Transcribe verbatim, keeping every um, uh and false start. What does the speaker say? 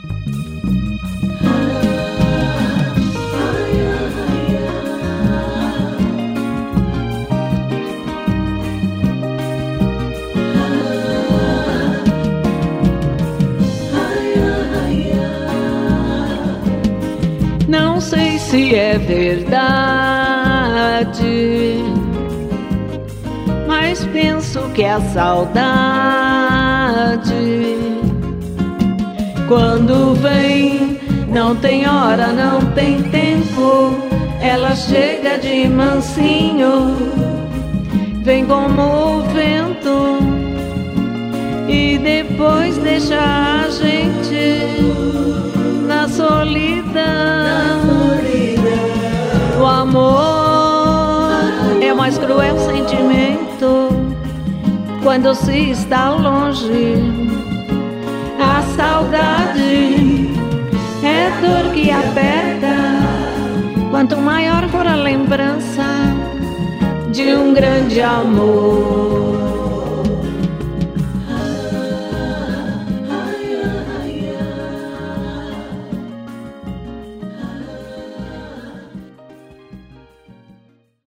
Não sei se é verdade, mas penso que a saudade, quando vem, não tem hora, não tem tempo. Ela chega de mansinho, vem como o vento e depois deixa a gente na solidão. O amor é o mais cruel sentimento quando se está longe. A saudade é dor que aperta, quanto maior for a lembrança de um grande amor.